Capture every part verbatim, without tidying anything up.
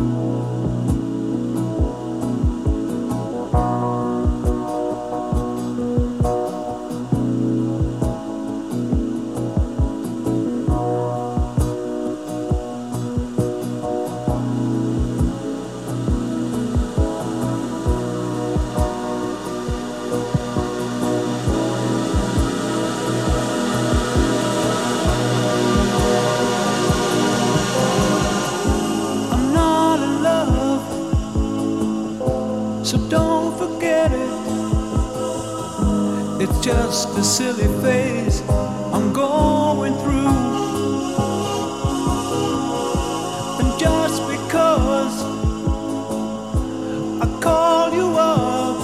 So don't forget it. It's just a silly phase I'm going through. And just because I call you up,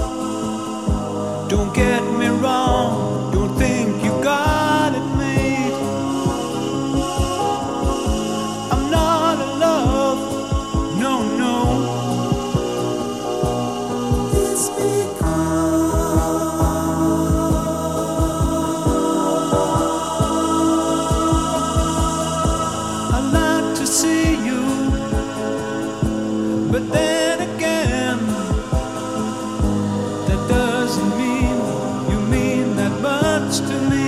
don't get me wrong, don't think you got it made. I'm not in love, no, no. But then again, that doesn't mean you mean that much to me.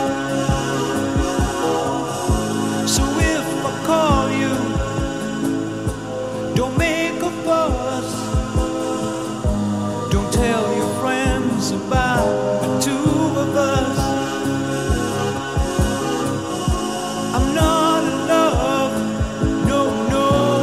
So if I call you, don't make a fuss. Don't tell your friends about the two of us. I'm not in love, no, no.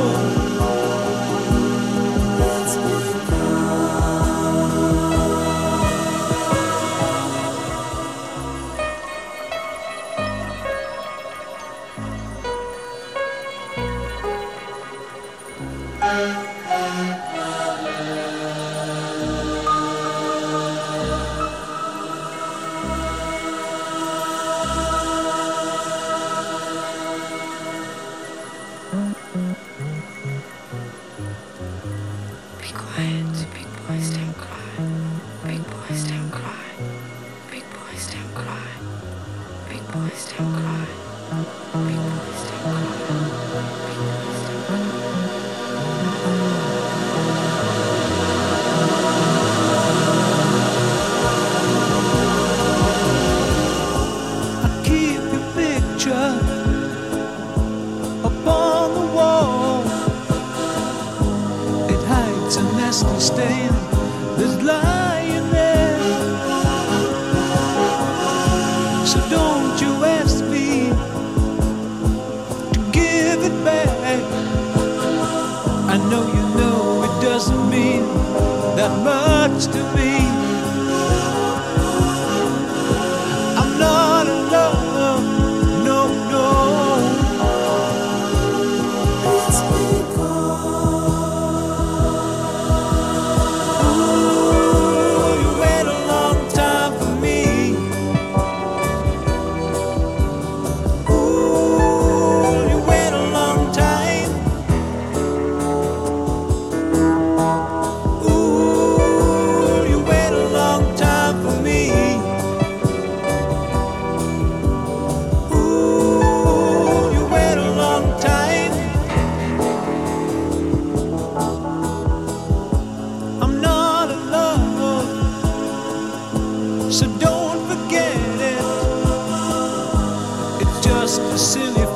Be quiet, big boys don't cry. Big boys don't cry. Big boys don't cry. Big boys don't cry. Big boys don't cry. I keep your picture upon the wall. It hides a nasty stain that's lying there. So don't you ask me to give it back. I know you know it doesn't mean that much to me. I'm not in love, no, no. It's ooh, you wait a long time for me. Ooh, you wait a long time. Ooh, you wait a long time for me. Ooh, you wait a long time. I'm not in love, so don't forget it. It's just a silly